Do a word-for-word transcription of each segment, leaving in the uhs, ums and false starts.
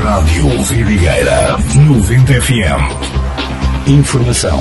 Rádio Vidigueira noventa F M. Informação.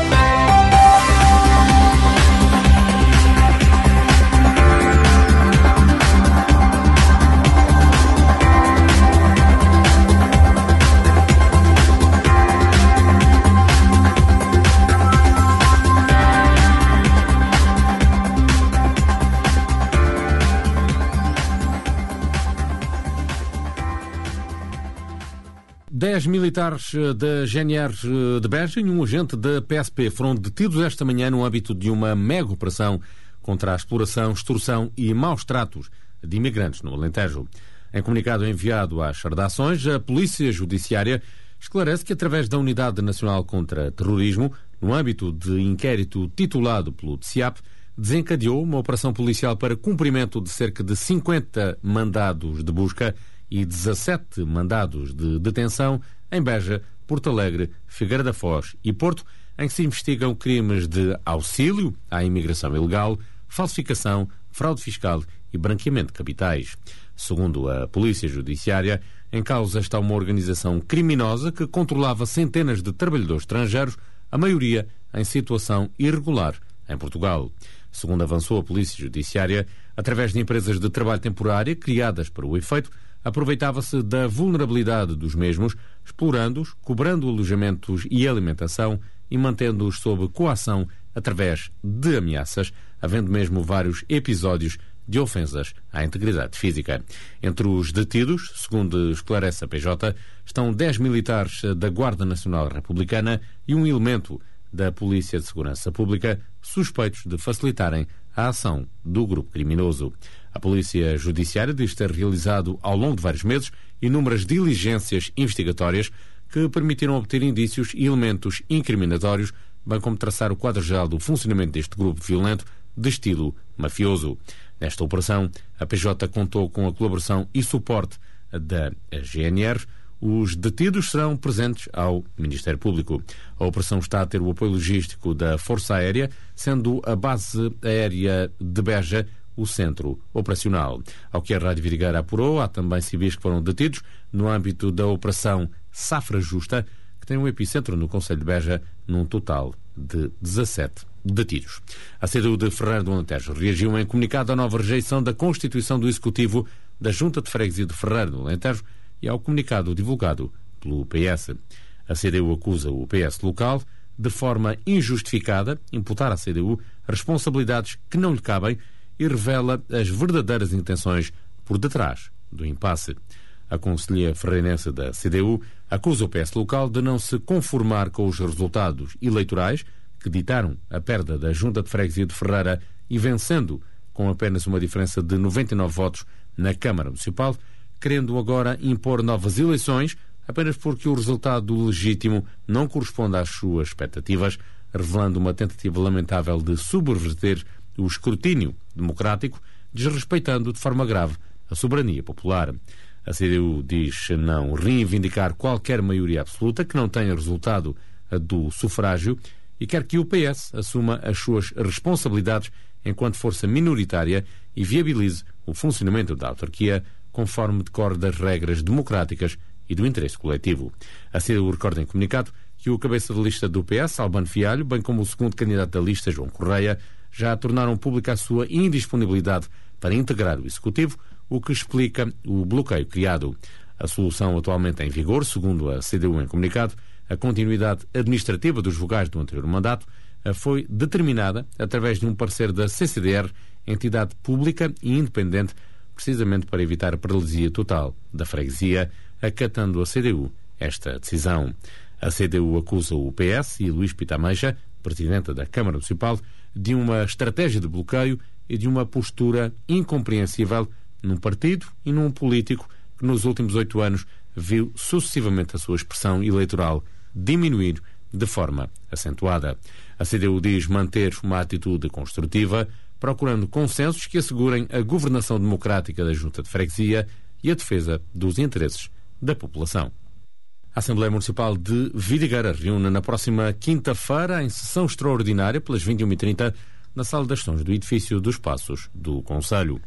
Dez militares da G N R de Beja e um agente da P S P foram detidos esta manhã no âmbito de uma mega operação contra a exploração, extorsão e maus tratos de imigrantes no Alentejo. Em comunicado enviado às redações, a Polícia Judiciária esclarece que, através da Unidade Nacional contra Terrorismo, no âmbito de inquérito titulado pelo T C I A P, desencadeou uma operação policial para cumprimento de cerca de cinquenta mandados de busca e dezassete mandados de detenção em Beja, Porto Alegre, Figueira da Foz e Porto, em que se investigam crimes de auxílio à imigração ilegal, falsificação, fraude fiscal e branqueamento de capitais. Segundo a Polícia Judiciária, em causa está uma organização criminosa que controlava centenas de trabalhadores estrangeiros, a maioria em situação irregular em Portugal. Segundo avançou a Polícia Judiciária, através de empresas de trabalho temporário criadas para o efeito, aproveitava-se da vulnerabilidade dos mesmos, explorando-os, cobrando alojamentos e alimentação e mantendo-os sob coação através de ameaças, havendo mesmo vários episódios de ofensas à integridade física. Entre os detidos, segundo esclarece a P J, estão dez militares da Guarda Nacional Republicana e um elemento da Polícia de Segurança Pública, suspeitos de facilitarem a ação do grupo criminoso. A Polícia Judiciária diz ter realizado, ao longo de vários meses, inúmeras diligências investigatórias que permitiram obter indícios e elementos incriminatórios, bem como traçar o quadro geral do funcionamento deste grupo violento de estilo mafioso. Nesta operação, a P J contou com a colaboração e suporte da G N R. Os detidos serão presentes ao Ministério Público. A operação está a ter o apoio logístico da Força Aérea, sendo a base aérea de Beja o centro operacional. Ao que a Rádio Vidigueira apurou, há também civis que foram detidos no âmbito da Operação Safra Justa, que tem um epicentro no concelho de Beja, num total de dezassete detidos. A C D U de Ferreira do Alentejo reagiu em comunicado à nova rejeição da Constituição do Executivo da Junta de Freguesia de Ferreira do Alentejo e ao comunicado divulgado pelo P S. A C D U acusa o P S local, de forma injustificada, imputar à C D U responsabilidades que não lhe cabem e revela as verdadeiras intenções por detrás do impasse. A conselheira ferreirense da C D U acusa o P S local de não se conformar com os resultados eleitorais que ditaram a perda da Junta de Freguesia de Ferreira e vencendo com apenas uma diferença de noventa e nove votos na Câmara Municipal, querendo agora impor novas eleições apenas porque o resultado legítimo não corresponde às suas expectativas, revelando uma tentativa lamentável de subverter o escrutínio democrático, desrespeitando de forma grave a soberania popular. A C D U diz não reivindicar qualquer maioria absoluta que não tenha resultado do sufrágio e quer que o P S assuma as suas responsabilidades enquanto força minoritária e viabilize o funcionamento da autarquia conforme decorre das regras democráticas e do interesse coletivo. A C D U recorda em comunicado que o cabeça de lista do P S, Albano Fialho, bem como o segundo candidato da lista, João Correia, já tornaram pública a sua indisponibilidade para integrar o Executivo, o que explica o bloqueio criado. A solução atualmente em vigor, segundo a C D U em comunicado, a continuidade administrativa dos vogais do anterior mandato, foi determinada através de um parecer da C C D R, entidade pública e independente, precisamente para evitar a paralisia total da freguesia, acatando a C D U esta decisão. A C D U acusa o P S e Luís Pitameja, presidente da Câmara Municipal, de uma estratégia de bloqueio e de uma postura incompreensível num partido e num político que nos últimos oito anos viu sucessivamente a sua expressão eleitoral diminuir de forma acentuada. A C D U diz manter uma atitude construtiva, procurando consensos que assegurem a governação democrática da Junta de Freguesia e a defesa dos interesses da população. A Assembleia Municipal de Vidigueira reúne na próxima quinta-feira, em sessão extraordinária, pelas vinte e uma e trinta, na Sala das Sessões do edifício dos Passos do Conselho.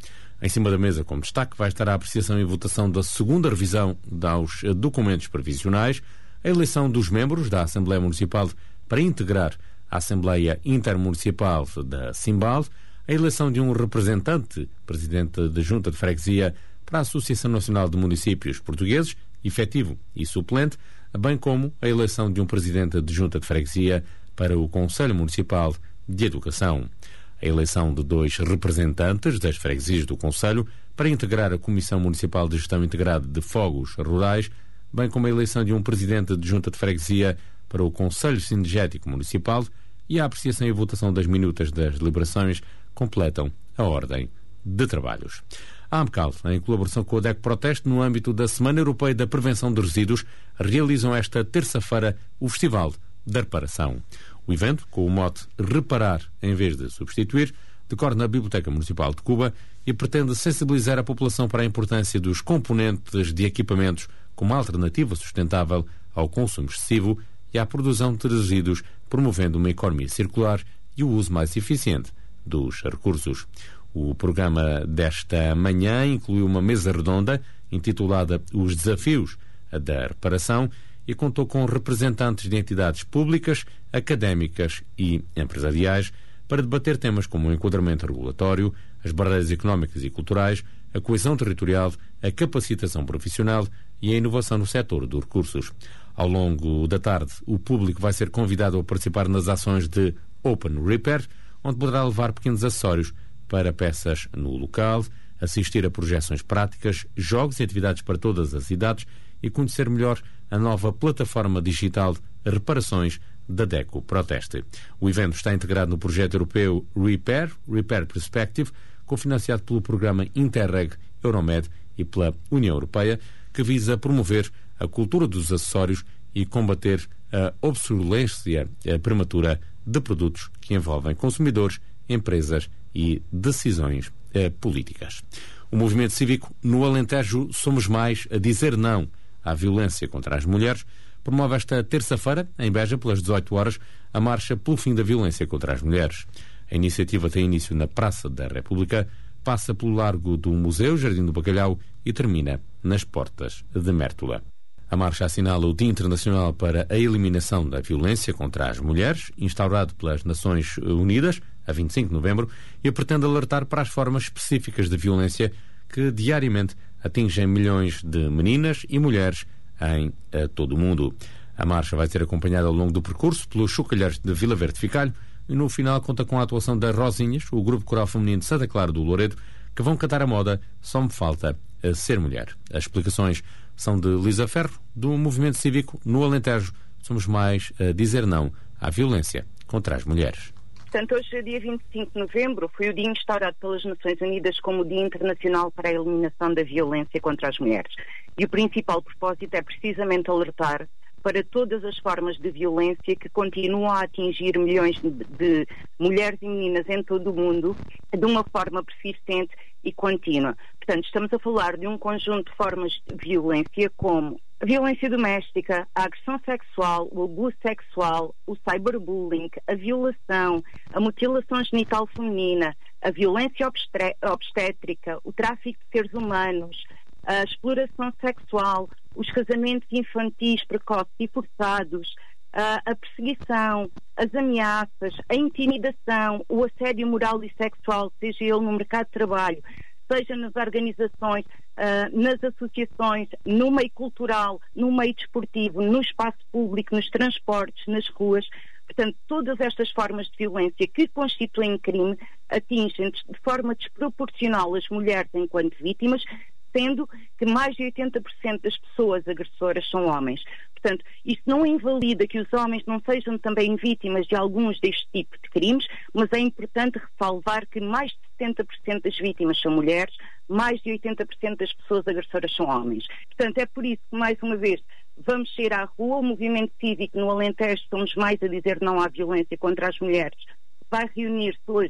Em cima da mesa, como destaque, vai estar a apreciação e votação da segunda revisão dos documentos previsionais, a eleição dos membros da Assembleia Municipal para integrar a Assembleia Intermunicipal da Simbal, a eleição de um representante, presidente da Junta de Freguesia para a Associação Nacional de Municípios Portugueses, efetivo e suplente, bem como a eleição de um presidente de Junta de Freguesia para o Conselho Municipal de Educação. A eleição de dois representantes das freguesias do Conselho para integrar a Comissão Municipal de Gestão Integrada de Fogos Rurais, bem como a eleição de um presidente de Junta de Freguesia para o Conselho Cinegético Municipal e a apreciação e votação das minutas das deliberações completam a ordem de trabalhos. A AMCAL, em colaboração com a DECO Proteste, no âmbito da Semana Europeia da Prevenção de Resíduos, realizam esta terça-feira o Festival da Reparação. O evento, com o mote Reparar em vez de substituir, decorre na Biblioteca Municipal de Cuba e pretende sensibilizar a população para a importância dos componentes de equipamentos como alternativa sustentável ao consumo excessivo e à produção de resíduos, promovendo uma economia circular e o uso mais eficiente dos recursos. O programa desta manhã incluiu uma mesa redonda intitulada Os Desafios da Reparação e contou com representantes de entidades públicas, académicas e empresariais para debater temas como o enquadramento regulatório, as barreiras económicas e culturais, a coesão territorial, a capacitação profissional e a inovação no setor dos recursos. Ao longo da tarde, o público vai ser convidado a participar nas ações de Open Repair, onde poderá levar pequenos acessórios para peças no local, assistir a projeções práticas, jogos e atividades para todas as idades e conhecer melhor a nova plataforma digital Reparações da DECO Proteste. O evento está integrado no projeto europeu Repair, Repair Perspective, cofinanciado pelo programa Interreg Euromed e pela União Europeia, que visa promover a cultura dos acessórios e combater a obsolescência prematura de produtos que envolvem consumidores, empresas e decisões eh, políticas. O movimento cívico no Alentejo Somos Mais a dizer não à violência contra as mulheres promove esta terça-feira, em Beja, pelas dezoito horas, a marcha pelo fim da violência contra as mulheres. A iniciativa tem início na Praça da República, passa pelo Largo do Museu, Jardim do Bacalhau e termina nas Portas de Mértola. A marcha assinala o Dia Internacional para a Eliminação da Violência contra as Mulheres, instaurado pelas Nações Unidas, a vinte e cinco de novembro, e pretende alertar para as formas específicas de violência que diariamente atingem milhões de meninas e mulheres em uh, todo o mundo. A marcha vai ser acompanhada ao longo do percurso pelos chocalheiros de Vila Verde Ficalho e no final conta com a atuação das Rosinhas, o grupo coral feminino de Santa Clara do Louredo, que vão cantar a moda Só Me Falta a Ser Mulher. As explicações são de Lisa Ferro, do Movimento Cívico no Alentejo. Somos mais a dizer não à violência contra as mulheres. Portanto, hoje, dia vinte e cinco de novembro, foi o dia instaurado pelas Nações Unidas como o Dia Internacional para a Eliminação da Violência contra as Mulheres. E o principal propósito é precisamente alertar para todas as formas de violência que continuam a atingir milhões de, de mulheres e meninas em todo o mundo de uma forma persistente e contínua. Portanto, estamos a falar de um conjunto de formas de violência como a violência doméstica, a agressão sexual, o abuso sexual, o cyberbullying, a violação, a mutilação genital feminina, a violência obstétrica, o tráfico de seres humanos, a exploração sexual, os casamentos infantis precoces e forçados, a, a perseguição, as ameaças, a intimidação, o assédio moral e sexual, seja ele no mercado de trabalho, seja nas organizações, uh, nas associações, no meio cultural, no meio desportivo, no espaço público, nos transportes, nas ruas. Portanto, todas estas formas de violência que constituem crime atingem de forma desproporcional as mulheres enquanto vítimas, sendo que mais de oitenta por cento das pessoas agressoras são homens. Portanto, isso não invalida que os homens não sejam também vítimas de alguns deste tipo de crimes, mas é importante ressalvar que mais de setenta por cento das vítimas são mulheres, mais de oitenta por cento das pessoas agressoras são homens. Portanto, é por isso que, mais uma vez, vamos sair à rua. O movimento cívico no Alentejo Somos Mais a dizer não à violência contra as mulheres vai reunir-se hoje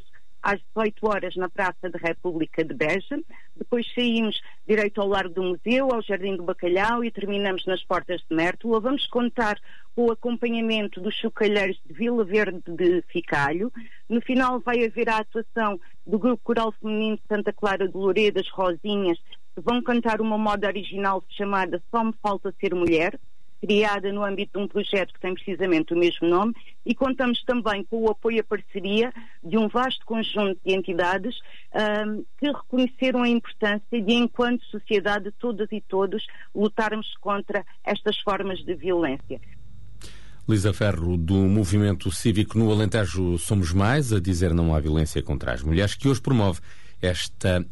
às dezoito horas na Praça da República de Beja. Depois saímos direito ao Largo do Museu, ao Jardim do Bacalhau e terminamos nas Portas de Mértola. Vamos contar com o acompanhamento dos chocalheiros de Vila Verde de Ficalho. No final vai haver a atuação do Grupo Coral Feminino de Santa Clara de Loureda, as Rosinhas, que vão cantar uma moda original chamada Só Me Falta Ser Mulher, criada no âmbito de um projeto que tem precisamente o mesmo nome, e contamos também com o apoio e a parceria de um vasto conjunto de entidades um, que reconheceram a importância de, enquanto sociedade, todas e todos lutarmos contra estas formas de violência. Lisa Ferro, do Movimento Cívico no Alentejo Somos Mais, a dizer não à violência contra as mulheres, que hoje promove esta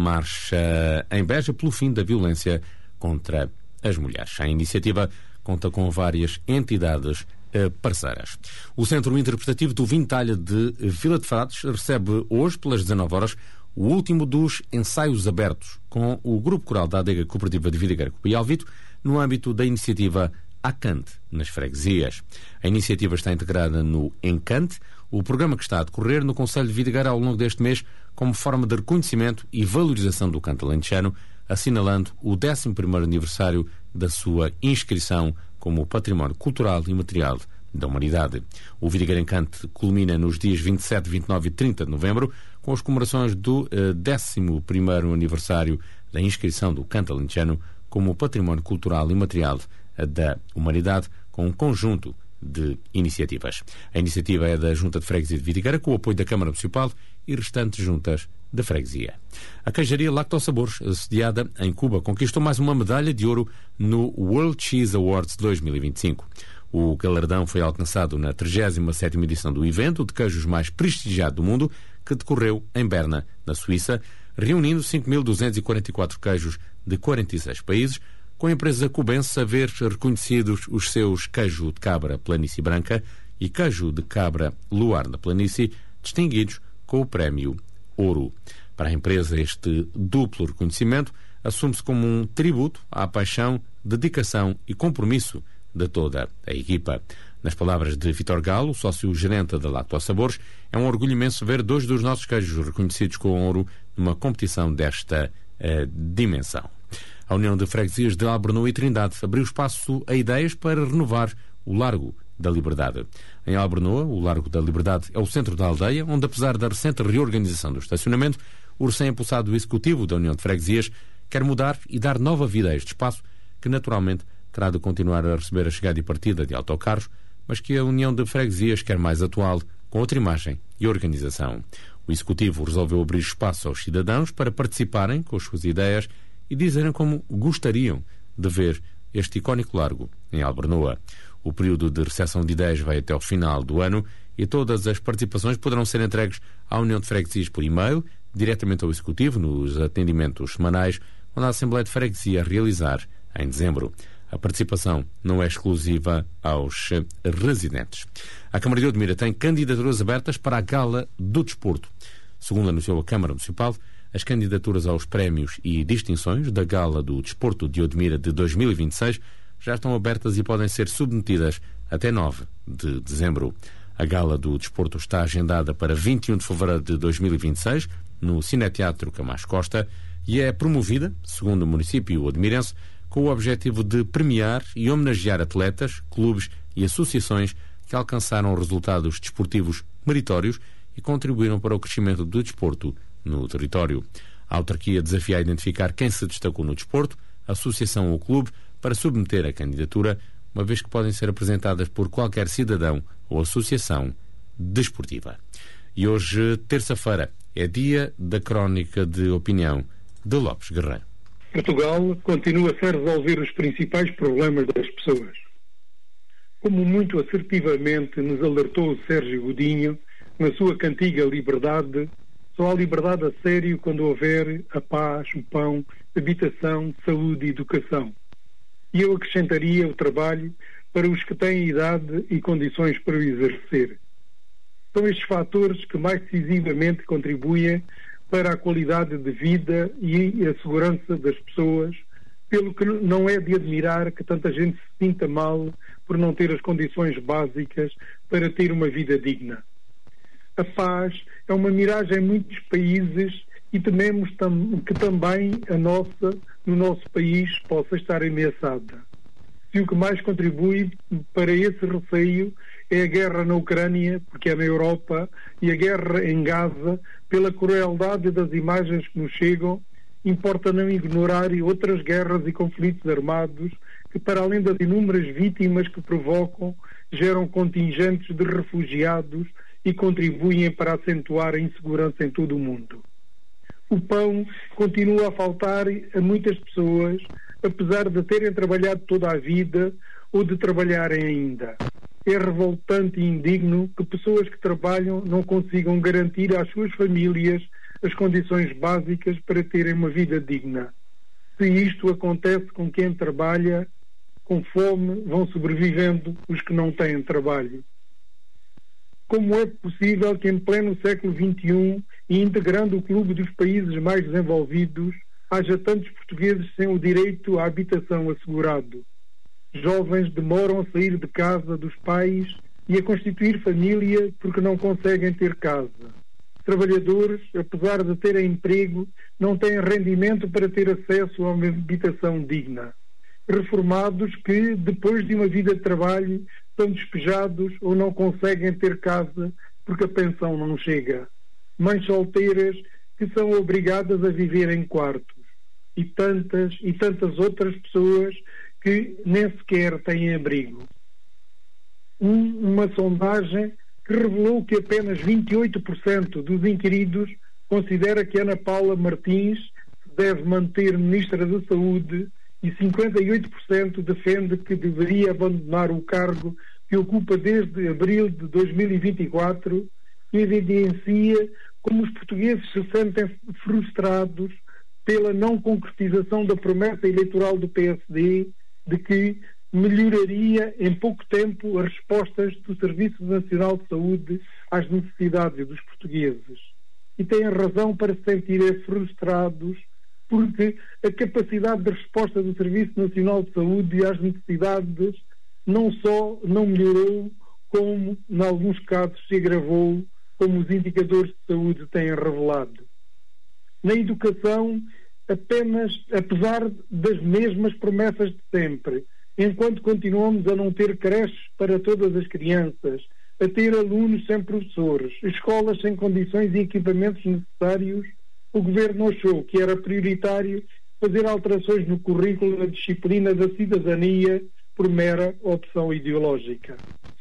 marcha em Beja pelo fim da violência contra as mulheres. A iniciativa conta com várias entidades parceiras. O Centro Interpretativo do Vintalha de Vila de Frades recebe hoje, pelas dezanove horas, o último dos ensaios abertos com o Grupo Coral da Adega Cooperativa de Videira e Alvito, no âmbito da iniciativa Acante, nas freguesias. A iniciativa está integrada no Encante, o programa que está a decorrer no Concelho de Videira ao longo deste mês, como forma de reconhecimento e valorização do canto alentejano, assinalando o décimo primeiro aniversário da sua inscrição como Património Cultural e Material da Humanidade. O Videira Encante culmina nos dias vinte e sete, vinte e nove e trinta de novembro, com as comemorações do eh, décimo primeiro aniversário da inscrição do canto alentejano como Património Cultural e Material da Humanidade, com um conjunto de iniciativas. A iniciativa é da Junta de Freguesia de Vidigueira, com o apoio da Câmara Municipal e restantes juntas da freguesia. A queijaria Lactosabores, sediada em Cuba, conquistou mais uma medalha de ouro no World Cheese Awards dois mil e vinte e cinco. O galardão foi alcançado na trigésima sétima edição do evento de queijos mais prestigiado do mundo, que decorreu em Berna, na Suíça, reunindo cinco mil duzentos e quarenta e quatro queijos de quarenta e seis países, com a empresa cubense a ver reconhecidos os seus queijo de cabra Planície Branca e queijo de cabra Luar da Planície, distinguidos com o prémio Ouro. Para a empresa, este duplo reconhecimento assume-se como um tributo à paixão, dedicação e compromisso de toda a equipa. Nas palavras de Vitor Galo, sócio-gerente da Lactosabores, é um orgulho imenso ver dois dos nossos queijos reconhecidos com ouro numa competição desta uh, dimensão. A União de Freguesias de Albornoa e Trindade abriu espaço a ideias para renovar o Largo da Liberdade. Em Albornoa, o Largo da Liberdade é o centro da aldeia, onde, apesar da recente reorganização do estacionamento, o recém-impulsado Executivo da União de Freguesias quer mudar e dar nova vida a este espaço, que naturalmente terá de continuar a receber a chegada e partida de autocarros, mas que a União de Freguesias quer mais atual, com outra imagem e organização. O Executivo resolveu abrir espaço aos cidadãos para participarem com as suas ideias e dizerem como gostariam de ver este icónico largo em Albornoa. O período de recepção de ideias vai até ao final do ano e todas as participações poderão ser entregues à União de Freguesias por e-mail, diretamente ao Executivo, nos atendimentos semanais, onde a Assembleia de Freguesia realizar em dezembro. A participação não é exclusiva aos residentes. A Câmara de Odmira tem candidaturas abertas para a Gala do Desporto. Segundo anunciou a Câmara Municipal, as candidaturas aos prémios e distinções da Gala do Desporto de Odmira de dois mil e vinte e seis já estão abertas e podem ser submetidas até nove de dezembro. A Gala do Desporto está agendada para vinte e um de fevereiro de dois mil e vinte e seis, no Cineteatro Camacho Costa, e é promovida, segundo o município odmirense, com o objetivo de premiar e homenagear atletas, clubes e associações que alcançaram resultados desportivos meritórios e contribuíram para o crescimento do desporto no território. A autarquia desafia a identificar quem se destacou no desporto, associação ou clube, para submeter a candidatura, uma vez que podem ser apresentadas por qualquer cidadão ou associação desportiva. E hoje, terça-feira, é dia da crónica de opinião de Lopes Guerreiro. Portugal continua sem resolver os principais problemas das pessoas. Como muito assertivamente nos alertou o Sérgio Godinho, na sua cantiga Liberdade, só há liberdade a sério quando houver a paz, o pão, habitação, saúde e educação. E eu acrescentaria o trabalho para os que têm idade e condições para o exercer. São estes fatores que mais decisivamente contribuem para a qualidade de vida e a segurança das pessoas, pelo que não é de admirar que tanta gente se sinta mal por não ter as condições básicas para ter uma vida digna. A paz é uma miragem em muitos países e tememos tam- que também a nossa, no nosso país, possa estar ameaçada. E o que mais contribui para esse receio é a guerra na Ucrânia, porque é na Europa, e a guerra em Gaza, pela crueldade das imagens que nos chegam. Importa não ignorar outras guerras e conflitos armados que, para além das inúmeras vítimas que provocam, geram contingentes de refugiados e contribuem para acentuar a insegurança em todo o mundo. O pão continua a faltar a muitas pessoas, apesar de terem trabalhado toda a vida ou de trabalharem ainda. É revoltante e indigno que pessoas que trabalham não consigam garantir às suas famílias as condições básicas para terem uma vida digna. Se isto acontece com quem trabalha, com fome vão sobrevivendo os que não têm trabalho. Como é possível que em pleno século vinte e um, e integrando o clube dos países mais desenvolvidos, haja tantos portugueses sem o direito à habitação assegurado? Jovens demoram a sair de casa dos pais e a constituir família porque não conseguem ter casa. Trabalhadores, apesar de terem emprego, não têm rendimento para ter acesso a uma habitação digna. Reformados que, depois de uma vida de trabalho, são despejados ou não conseguem ter casa porque a pensão não chega. Mães solteiras que são obrigadas a viver em quartos. E tantas e tantas outras pessoas que nem sequer têm abrigo. Um, uma sondagem que revelou que apenas vinte e oito por cento dos inquiridos considera que Ana Paula Martins deve manter Ministra da Saúde e cinquenta e oito por cento defende que deveria abandonar o cargo que ocupa desde abril de dois mil e vinte e quatro, que evidencia como os portugueses se sentem frustrados pela não concretização da promessa eleitoral do P S D de que melhoraria em pouco tempo as respostas do Serviço Nacional de Saúde às necessidades dos portugueses. E têm razão para se sentirem frustrados porque a capacidade de resposta do Serviço Nacional de Saúde às necessidades não só não melhorou, como, em alguns casos, se agravou, como os indicadores de saúde têm revelado. Na educação, apenas, apesar das mesmas promessas de sempre, enquanto continuamos a não ter creches para todas as crianças, a ter alunos sem professores, escolas sem condições e equipamentos necessários, o Governo achou que era prioritário fazer alterações no currículo da disciplina da cidadania por mera opção ideológica.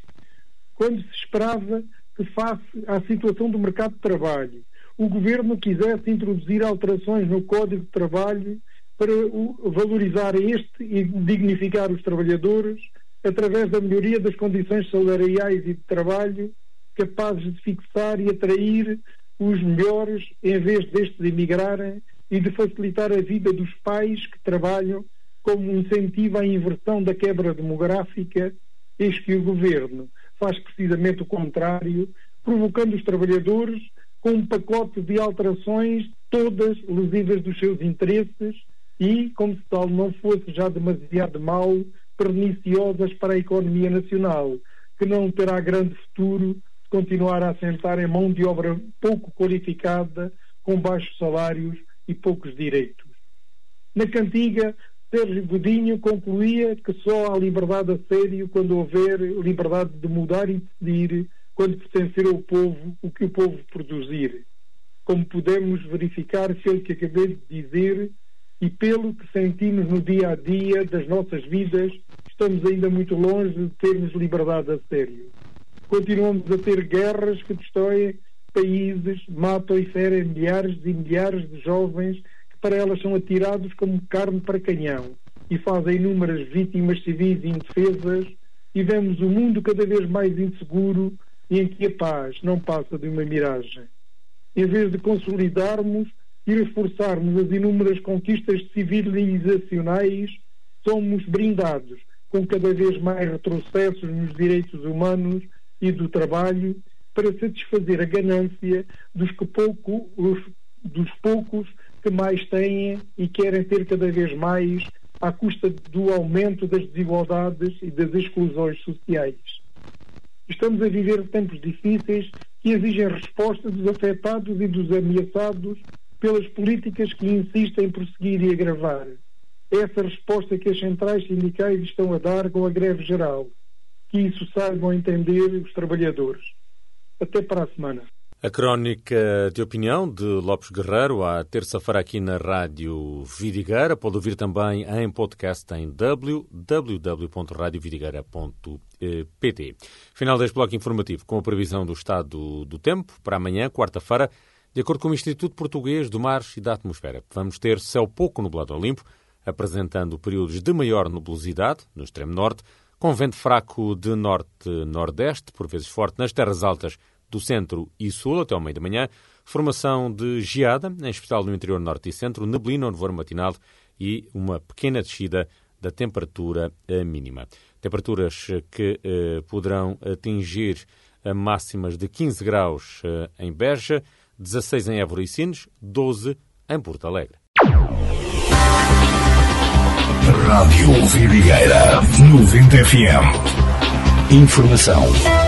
Quando se esperava que, face à situação do mercado de trabalho, o Governo quisesse introduzir alterações no Código de Trabalho para valorizar este e dignificar os trabalhadores através da melhoria das condições salariais e de trabalho, capazes de fixar e atrair os melhores em vez destes emigrarem e de facilitar a vida dos pais que trabalham como incentivo à inversão da quebra demográfica, eis que o Governo faz precisamente o contrário, provocando os trabalhadores com um pacote de alterações todas lesivas dos seus interesses e, como se tal não fosse já demasiado mal, perniciosas para a economia nacional, que não terá grande futuro se continuar a assentar em mão de obra pouco qualificada, com baixos salários e poucos direitos. Na cantiga, Sérgio Godinho concluía que só há liberdade a sério quando houver liberdade de mudar e decidir, quando pertencer ao povo o que o povo produzir. Como podemos verificar pelo que acabei de dizer e pelo que sentimos no dia a dia das nossas vidas, estamos ainda muito longe de termos liberdade a sério. Continuamos a ter guerras que destroem países, matam e ferem milhares e milhares de jovens que para elas são atirados como carne para canhão e fazem inúmeras vítimas civis e indefesas, e vemos o mundo cada vez mais inseguro e em que a paz não passa de uma miragem. Em vez de consolidarmos e reforçarmos as inúmeras conquistas civilizacionais, somos brindados com cada vez mais retrocessos nos direitos humanos e do trabalho para satisfazer a ganância dos, que pouco, os, dos poucos que mais têm e querem ter cada vez mais à custa do aumento das desigualdades e das exclusões sociais. Estamos a viver tempos difíceis que exigem resposta dos afetados e dos ameaçados pelas políticas que insistem em prosseguir e agravar. É essa resposta que as centrais sindicais estão a dar com a greve geral. Que isso saibam entender os trabalhadores. Até para a semana. A crónica de opinião de Lopes Guerreiro, à terça-feira aqui na Rádio Vidigueira. Pode ouvir também em podcast em w w w ponto radio vidigueira ponto p t. Final deste bloco informativo com a previsão do estado do tempo para amanhã, quarta-feira, de acordo com o Instituto Português do Mar e da Atmosfera. Vamos ter céu pouco nublado ao limpo, apresentando períodos de maior nebulosidade no extremo norte, com vento fraco de norte-nordeste, por vezes forte nas terras altas do centro e sul até ao meio da manhã, formação de geada, em especial no interior norte e centro, neblina ou nevoeiro matinal e uma pequena descida da temperatura mínima. Temperaturas que eh, poderão atingir máximas de quinze graus eh, em Beja, dezasseis em Évora e Sines, doze em Porto Alegre. Rádio Vidigueira noventa F M. Informação